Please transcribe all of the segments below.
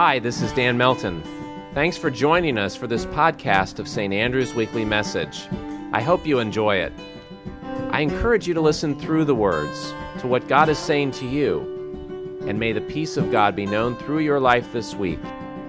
Hi, this is Dan Melton. Thanks for joining us for this podcast of St. Andrew's Weekly Message. I hope you enjoy it. I encourage you to listen through the words to what God is saying to you, and may the peace of God be known through your life this week.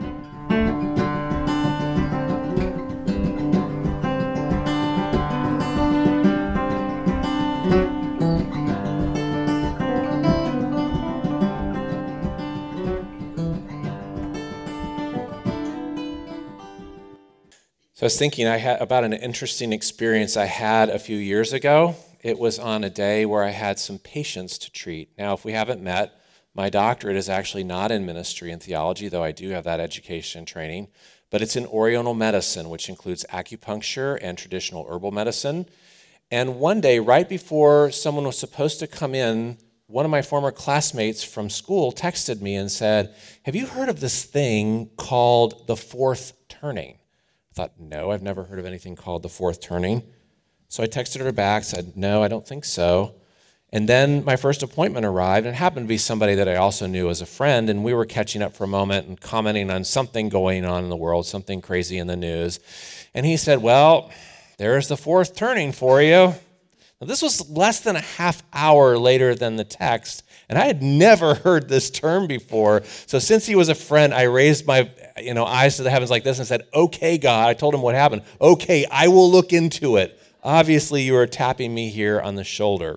So I was thinking about an interesting experience I had a few years ago. It was on a day where I had some patients to treat. Now, if we haven't met, my doctorate is actually not in ministry and theology, though I do have that education and training, but it's in Oriental medicine, which includes acupuncture and traditional herbal medicine. And one day, right before someone was supposed to come in, one of my former classmates from school texted me and said, "Have you heard of this thing called the fourth turning?" I thought, no, I've never heard of anything called the fourth turning. So I texted her back, said, no, I don't think so. And then my first appointment arrived, and it happened to be somebody that I also knew as a friend, and we were catching up for a moment and commenting on something going on in the world, something crazy in the news. And he said, well, there's the fourth turning for you. Now, this was less than a half hour later than the text, and I had never heard this term before. So since he was a friend, I raised my eyes to the heavens like this and said, okay, God. I told him what happened. Okay, I will look into it. Obviously, you are tapping me here on the shoulder.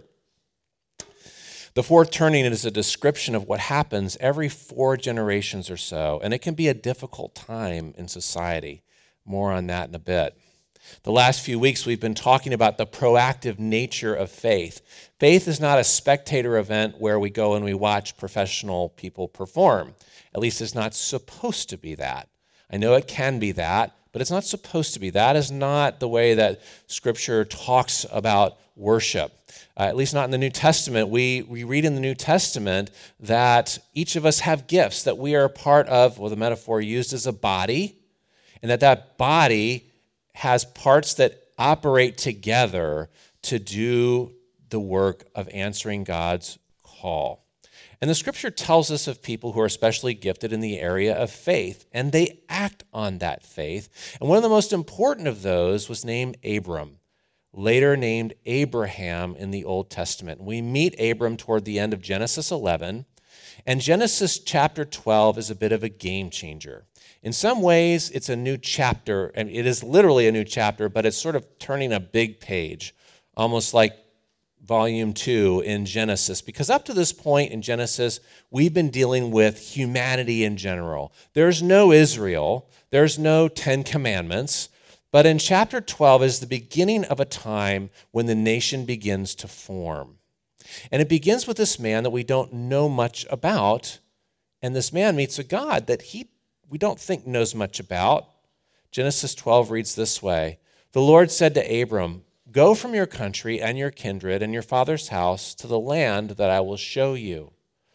The fourth turning is a description of what happens every 4 generations or so, and it can be a difficult time in society. More on that in a bit. The last few weeks, we've been talking about the proactive nature of faith. Faith is not a spectator event where we go and we watch professional people perform. At least it's not supposed to be that. I know it can be that, but it's not supposed to be. That is not the way that Scripture talks about worship. At least not in the New Testament. We read in the New Testament that each of us have gifts, that we are a part of, the metaphor used is a body, and that body has parts that operate together to do the work of answering God's call. And the Scripture tells us of people who are especially gifted in the area of faith, and they act on that faith. And one of the most important of those was named Abram, later named Abraham in the Old Testament. We meet Abram toward the end of Genesis 11, and Genesis chapter 12 is a bit of a game changer. In some ways, it's a new chapter, and it is literally a new chapter, but it's sort of turning a big page, almost like volume 2 in Genesis, because up to this point in Genesis, we've been dealing with humanity in general. There's no Israel, there's no 10 Commandments, but in chapter 12 is the beginning of a time when the nation begins to form. And it begins with this man that we don't know much about, and this man meets a God that we don't think knows much about. Genesis 12 reads this way, "The Lord said to Abram, go from your country and your kindred and your father's house to the land that I will show you.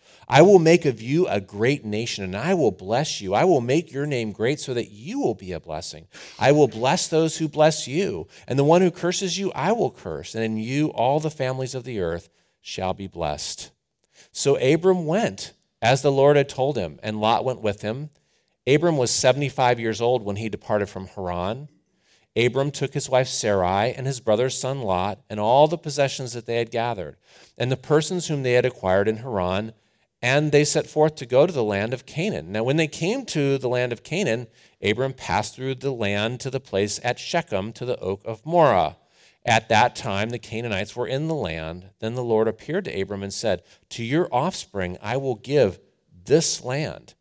I will make of you a great nation, and I will bless you. I will make your name great so that you will be a blessing. I will bless those who bless you, and the one who curses you I will curse, and in you all the families of the earth shall be blessed." So Abram went, as the Lord had told him, and Lot went with him. Abram was 75 years old when he departed from Haran. Abram took his wife Sarai and his brother's son Lot and all the possessions that they had gathered, and the persons whom they had acquired in Haran, and they set forth to go to the land of Canaan. Now when they came to the land of Canaan, Abram passed through the land to the place at Shechem to the oak of Moreh. At that time the Canaanites were in the land. Then the Lord appeared to Abram and said, "To your offspring I will give this land."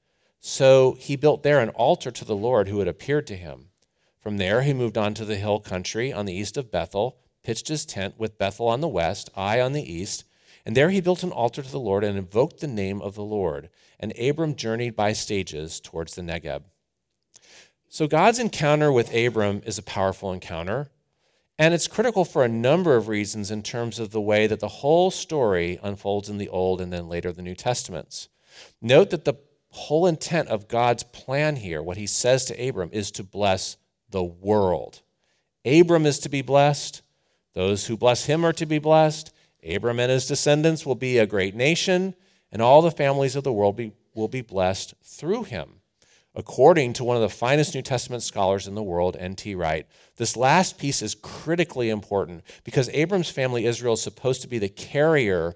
So he built there an altar to the Lord who had appeared to him. From there he moved on to the hill country on the east of Bethel, pitched his tent with Bethel on the west, Ai on the east, and there he built an altar to the Lord and invoked the name of the Lord. And Abram journeyed by stages towards the Negeb. So God's encounter with Abram is a powerful encounter, and it's critical for a number of reasons in terms of the way that the whole story unfolds in the Old and then later the New Testaments. Note that the whole intent of God's plan here, what he says to Abram, is to bless the world. Abram is to be blessed. Those who bless him are to be blessed. Abram and his descendants will be a great nation, and all the families of the world will be blessed through him. According to one of the finest New Testament scholars in the world, N.T. Wright, this last piece is critically important because Abram's family, Israel, is supposed to be the carrier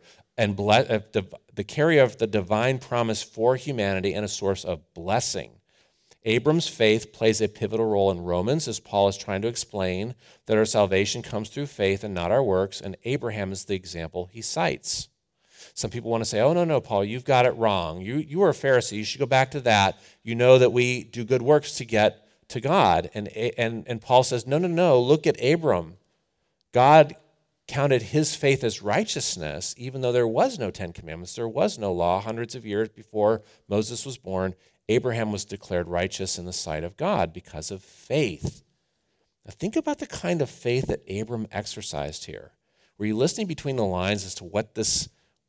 the carrier of the divine promise for humanity and a source of blessing. Abram's faith plays a pivotal role in Romans as Paul is trying to explain that our salvation comes through faith and not our works, and Abraham is the example he cites. Some people want to say, oh, no, Paul, you've got it wrong. You were a Pharisee. You should go back to that. You know that we do good works to get to God. And Paul says, no, look at Abram. God counted his faith as righteousness, even though there was no Ten Commandments, there was no law. Hundreds of years before Moses was born, Abraham was declared righteous in the sight of God because of faith. Now think about the kind of faith that Abram exercised here. Were you listening between the lines as to what this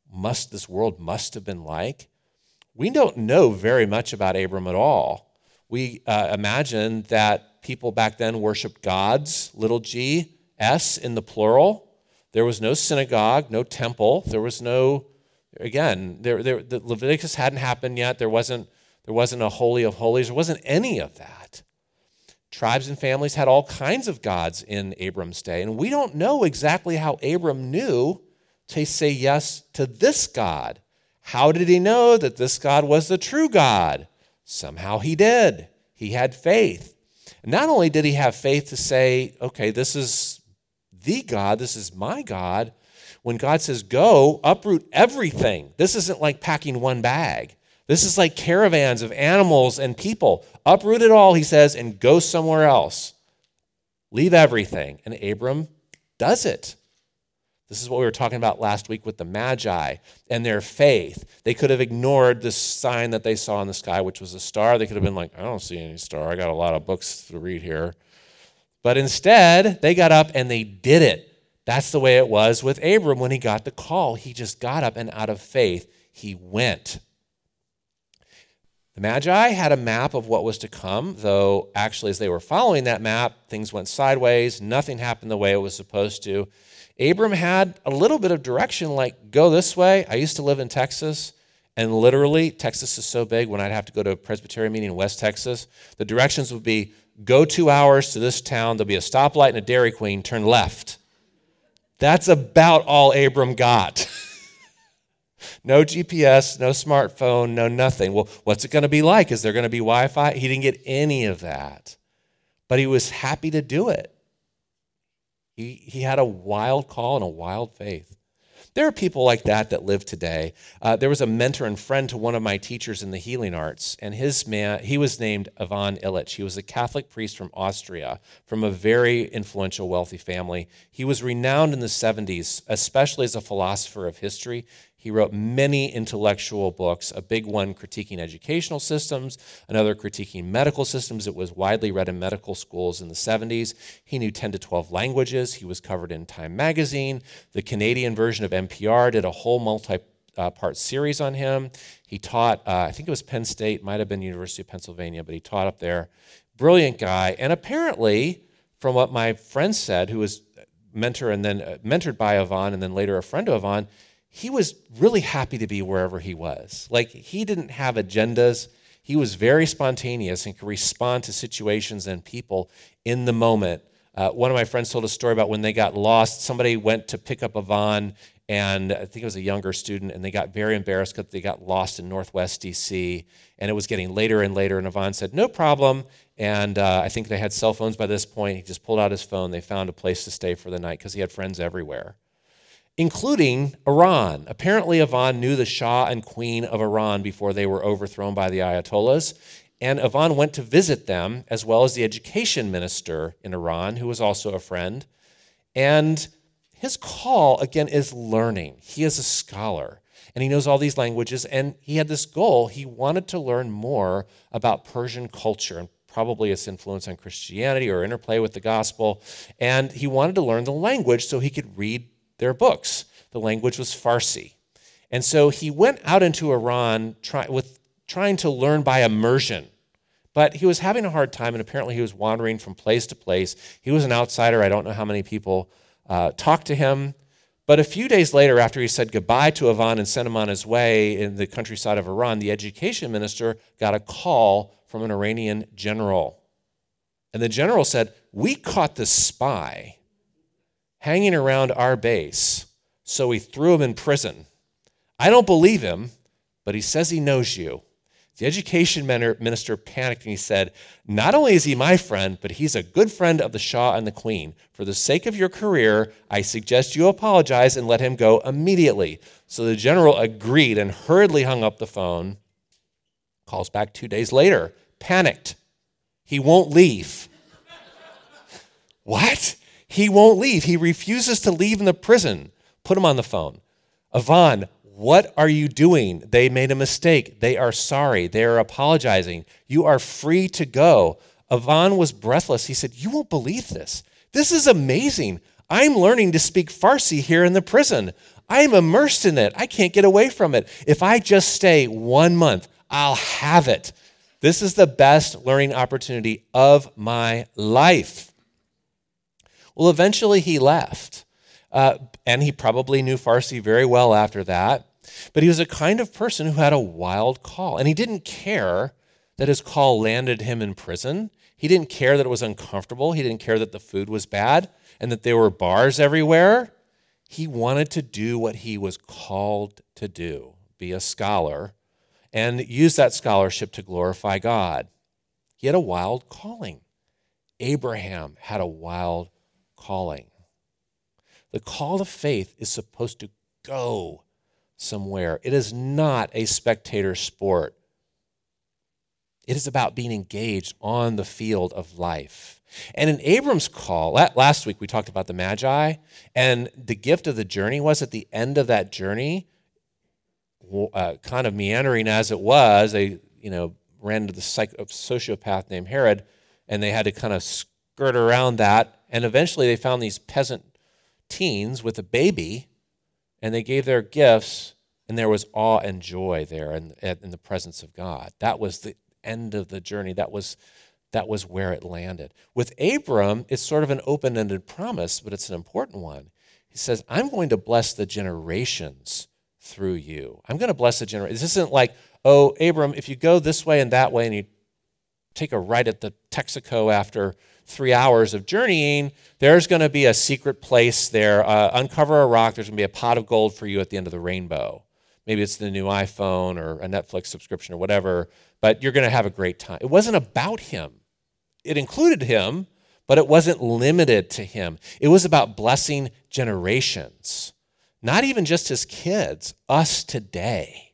world must have been like? We don't know very much about Abram at all. We imagine that people back then worshiped gods, little g, s in the plural. There was no synagogue, no temple. There was no, again, the Leviticus hadn't happened yet. There wasn't a Holy of Holies. There wasn't any of that. Tribes and families had all kinds of gods in Abram's day, and we don't know exactly how Abram knew to say yes to this God. How did he know that this God was the true God? Somehow he did. He had faith. And not only did he have faith to say, okay, this is the God, this is my God. When God says go, uproot everything. This isn't like packing one bag. This is like caravans of animals and people. Uproot it all, he says, and go somewhere else. Leave everything. And Abram does it. This is what we were talking about last week with the Magi and their faith. They could have ignored this sign that they saw in the sky, which was a star. They could have been like, I don't see any star. I got a lot of books to read here. But instead, they got up and they did it. That's the way it was with Abram when he got the call. He just got up and out of faith, he went. The Magi had a map of what was to come, though actually as they were following that map, things went sideways. Nothing happened the way it was supposed to. Abram had a little bit of direction, like go this way. I used to live in Texas, and literally, Texas is so big, when I'd have to go to a Presbyterian meeting in West Texas, the directions would be go 2 hours to this town. There'll be a stoplight and a Dairy Queen. Turn left. That's about all Abram got. No GPS, no smartphone, no nothing. Well, what's it going to be like? Is there going to be Wi-Fi? He didn't get any of that. But he was happy to do it. He had a wild call and a wild faith. There are people like that live today. There was a mentor and friend to one of my teachers in the healing arts, and he was named Ivan Illich. He was a Catholic priest from Austria, from a very influential, wealthy family. He was renowned in the 70s, especially as a philosopher of history. He wrote many intellectual books, a big one critiquing educational systems, another critiquing medical systems. It was widely read in medical schools in the 70s. He knew 10 to 12 languages. He was covered in Time magazine. The Canadian version of NPR did a whole multi-part series on him. He taught, I think it was Penn State, might have been University of Pennsylvania, but he taught up there. Brilliant guy. And apparently, from what my friend said, who was mentored by Ivan and then later a friend of Ivan, he was really happy to be wherever he was. Like, he didn't have agendas. He was very spontaneous and could respond to situations and people in the moment. One of my friends told a story about when they got lost. Somebody went to pick up Ivan, and I think it was a younger student, and they got very embarrassed because they got lost in Northwest D.C., and it was getting later and later, and Ivan said, no problem. And I think they had cell phones by this point. He just pulled out his phone. They found a place to stay for the night because he had friends everywhere, including Iran. Apparently, Ivan knew the Shah and Queen of Iran before they were overthrown by the Ayatollahs, and Ivan went to visit them, as well as the education minister in Iran, who was also a friend. And his call, again, is learning. He is a scholar, and he knows all these languages, and he had this goal. He wanted to learn more about Persian culture and probably its influence on Christianity or interplay with the gospel, and he wanted to learn the language so he could read their books. The language was Farsi. And so he went out into Iran trying to learn by immersion. But he was having a hard time, and apparently he was wandering from place to place. He was an outsider. I don't know how many people talked to him. But a few days later, after he said goodbye to Ivan and sent him on his way in the countryside of Iran, the education minister got a call from an Iranian general. And the general said, "We caught this spy hanging around our base, so we threw him in prison. I don't believe him, but he says he knows you." The education minister panicked and he said, "Not only is he my friend, but he's a good friend of the Shah and the Queen. For the sake of your career, I suggest you apologize and let him go immediately." So the general agreed and hurriedly hung up the phone. Calls back 2 days later, panicked. He won't leave. What? He won't leave. He refuses to leave in the prison. Put him on the phone. "Ivan, what are you doing? They made a mistake. They are sorry. They are apologizing. You are free to go." Ivan was breathless. He said, "You won't believe this. This is amazing. I'm learning to speak Farsi here in the prison. I'm immersed in it. I can't get away from it. If I just stay 1 month, I'll have it. This is the best learning opportunity of my life." Well, eventually he left. And he probably knew Farsi very well after that. But he was a kind of person who had a wild call. And he didn't care that his call landed him in prison. He didn't care that it was uncomfortable. He didn't care that the food was bad and that there were bars everywhere. He wanted to do what he was called to do, be a scholar, and use that scholarship to glorify God. He had a wild calling. Abraham had a wild calling. The call to faith is supposed to go somewhere. It is not a spectator sport. It is about being engaged on the field of life. And in Abram's call, last week we talked about the Magi, and the gift of the journey was at the end of that journey, kind of meandering as it was, they ran into the sociopath named Herod, and they had to kind of skirt around that, and eventually they found these peasant teens with a baby, and they gave their gifts, and there was awe and joy there in the presence of God. That was the end of the journey. That was where it landed. With Abram, it's sort of an open-ended promise, but it's an important one. He says, "I'm going to bless the generations through you." I'm going to bless the generations. This isn't like, "Oh, Abram, if you go this way and that way and you take a right at the Texaco after 3 hours of journeying, there's going to be a secret place there. Uncover a rock. There's going to be a pot of gold for you at the end of the rainbow." Maybe it's the new iPhone or a Netflix subscription or whatever, but you're going to have a great time. It wasn't about him. It included him, but it wasn't limited to him. It was about blessing generations, not even just his kids, us today.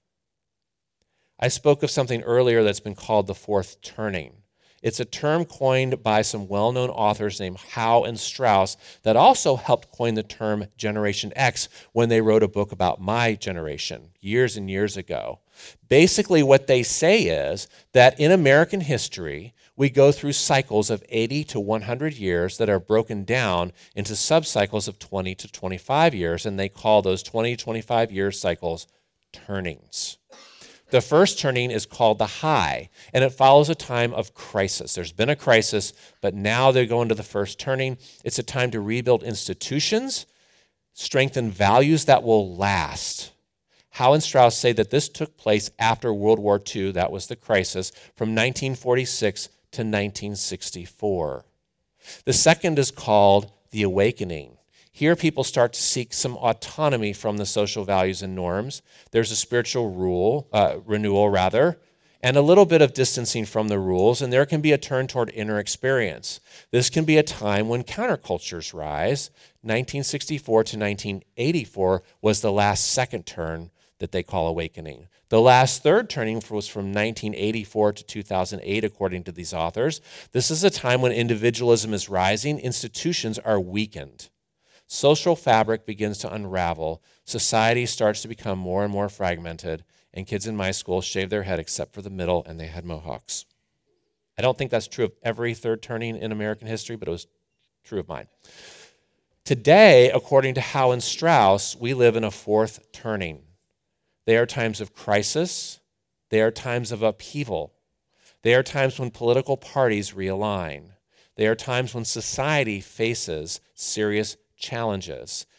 I spoke of something earlier that's been called the fourth turning. It's a term coined by some well-known authors named Howe and Strauss that also helped coin the term Generation X when they wrote a book about my generation years and years ago. Basically, what they say is that in American history, we go through cycles of 80 to 100 years that are broken down into subcycles of 20 to 25 years, and they call those 20 to 25 year cycles turnings. The first turning is called the high, and it follows a time of crisis. There's been a crisis, but now they're going to the first turning. It's a time to rebuild institutions, strengthen values that will last. Howe and Strauss say that this took place after World War II, that was the crisis, from 1946 to 1964. The second is called the awakening. Here people start to seek some autonomy from the social values and norms. There's a spiritual renewal, and a little bit of distancing from the rules, and there can be a turn toward inner experience. This can be a time when countercultures rise. 1964 to 1984 was the last second turn that they call awakening. The last third turning was from 1984 to 2008, according to these authors. This is a time when individualism is rising, institutions are weakened. Social fabric begins to unravel, society starts to become more and more fragmented, and kids in my school shave their head except for the middle, and they had mohawks. I don't think that's true of every third turning in American history, but it was true of mine. Today, according to Howe and Strauss, we live in a fourth turning. They are times of crisis. They are times of upheaval. They are times when political parties realign. They are times when society faces serious challenges.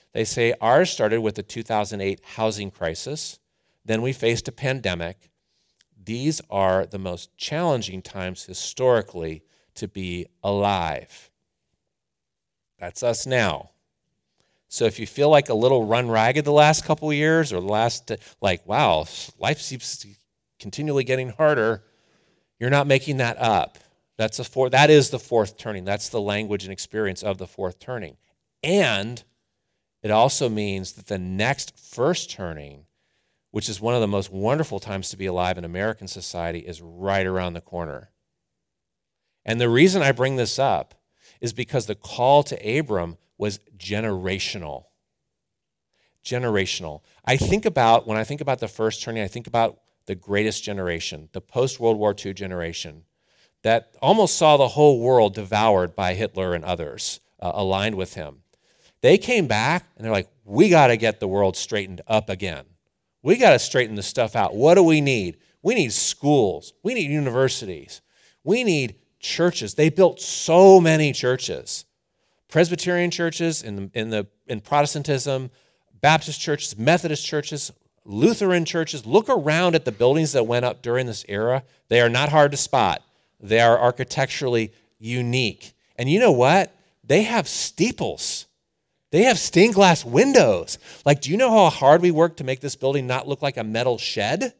They say ours started with the 2008 housing crisis. Then we faced a pandemic. These are the most challenging times historically to be alive. That's us now. So if you feel like a little run ragged the last couple of years, or the last, wow, life seems to continually getting harder, you're not making that up. That is the fourth turning. That's the language and experience of the fourth turning. And it also means that the next first turning, which is one of the most wonderful times to be alive in American society, is right around the corner. And the reason I bring this up is because the call to Abram was generational. Generational. When I think about the first turning, I think about the greatest generation, the post-World War II generation, that almost saw the whole world devoured by Hitler and others aligned with him. They came back and they're like, we got to get the world straightened up again. We got to straighten this stuff out. What do we need? We need schools. We need universities. We need churches. They built so many churches. Presbyterian churches in Protestantism, Baptist churches, Methodist churches, Lutheran churches. Look around at the buildings that went up during this era. They are not hard to spot. They are architecturally unique. And you know what? They have steeples. They have stained glass windows. Do you know how hard we worked to make this building not look like a metal shed?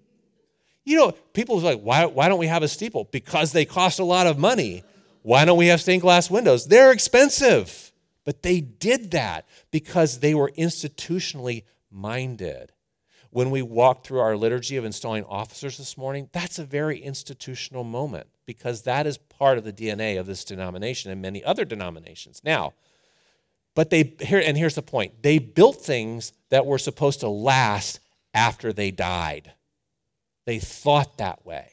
People are like, why don't we have a steeple? Because they cost a lot of money. Why don't we have stained glass windows? They're expensive. But they did that because they were institutionally minded. When we walked through our liturgy of installing officers this morning, that's a very institutional moment because that is part of the DNA of this denomination and many other denominations. Now, here's the point. They built things that were supposed to last after they died. They thought that way.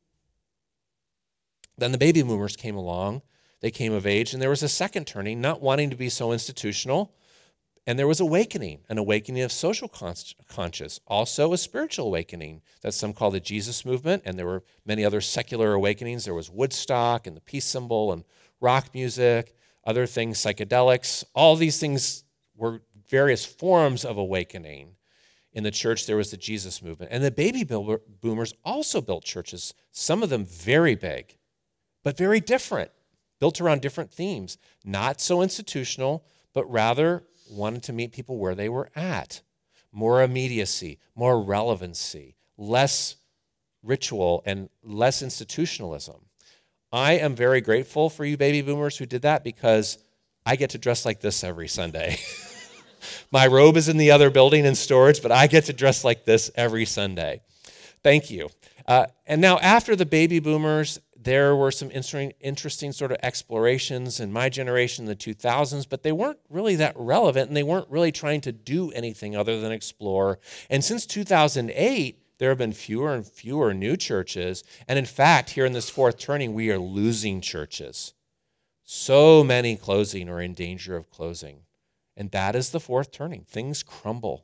Then the baby boomers came along. They came of age, and there was a second turning, not wanting to be so institutional. And there was an awakening of social conscience, also a spiritual awakening that some call the Jesus movement, and there were many other secular awakenings. There was Woodstock and the peace symbol and rock music, other things, psychedelics. All these things were various forms of awakening. In the church, there was the Jesus movement. And the baby boomers also built churches, some of them very big, but very different, built around different themes, not so institutional, but rather wanted to meet people where they were at. More immediacy, more relevancy, less ritual, and less institutionalism. I am very grateful for you baby boomers who did that because I get to dress like this every Sunday. My robe is in the other building in storage, but I get to dress like this every Sunday. Thank you. And now after the baby boomers, there were some interesting sort of explorations in my generation in the 2000s, but they weren't really that relevant, and they weren't really trying to do anything other than explore. And since 2008, there have been fewer and fewer new churches. And in fact, here in this fourth turning, we are losing churches. So many closing or in danger of closing. And that is the fourth turning. Things crumble.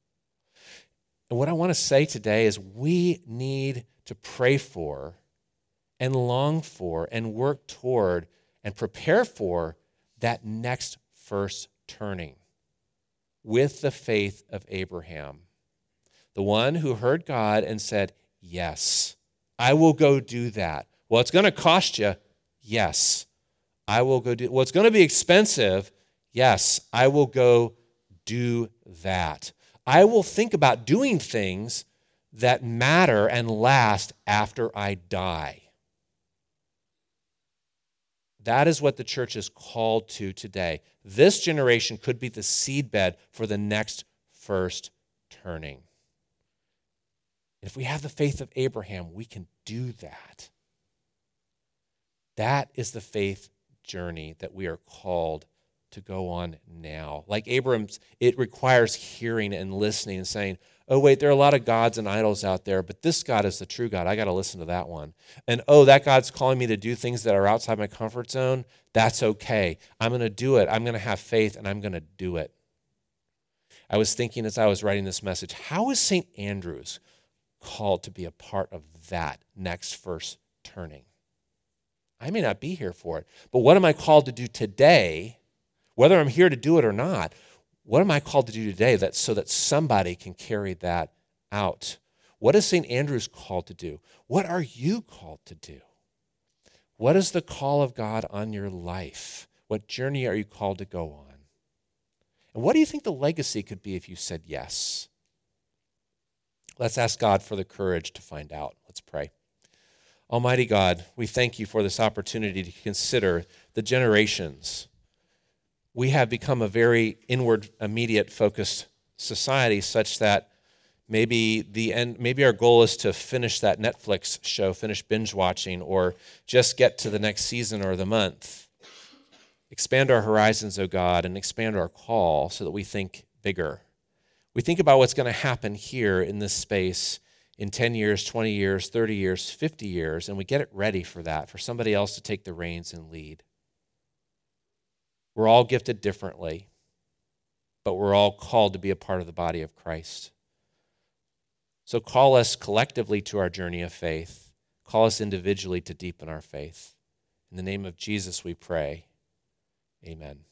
And what I want to say today is we need to pray for and long for and work toward and prepare for that next first turning with the faith of Abraham, the one who heard God and said, yes, I will go do that. Well, it's going to cost you. Yes, I will go do it. Well, it's going to be expensive. Yes, I will go do that. I will think about doing things that matter and last after I die. That is what the church is called to today. This generation could be the seedbed for the next first turning. If we have the faith of Abraham, we can do that. That is the faith journey that we are called to go on now. Like Abram's, it requires hearing and listening and saying, oh, wait, there are a lot of gods and idols out there, but this God is the true God. I got to listen to that one. And, oh, that God's calling me to do things that are outside my comfort zone. That's okay. I'm going to do it. I'm going to have faith, and I'm going to do it. I was thinking as I was writing this message, how is St. Andrews called to be a part of that next first turning? I may not be here for it, but what am I called to do today, whether I'm here to do it or not? what am I called to do today so that somebody can carry that out? What is St. Andrew's called to do? What are you called to do? What is the call of God on your life? What journey are you called to go on? And what do you think the legacy could be if you said yes? Let's ask God for the courage to find out. Let's pray. Almighty God, we thank you for this opportunity to consider the generations. We have become a very inward, immediate focused society such that maybe our goal is to finish that Netflix show, finish binge watching, or just get to the next season or the month. Expand our horizons, O God, and expand our call so that we think bigger. We think about what's going to happen here in this space in 10 years, 20 years, 30 years, 50 years, and we get it ready for that, for somebody else to take the reins and lead. We're all gifted differently, but we're all called to be a part of the body of Christ. So call us collectively to our journey of faith. Call us individually to deepen our faith. In the name of Jesus we pray. Amen.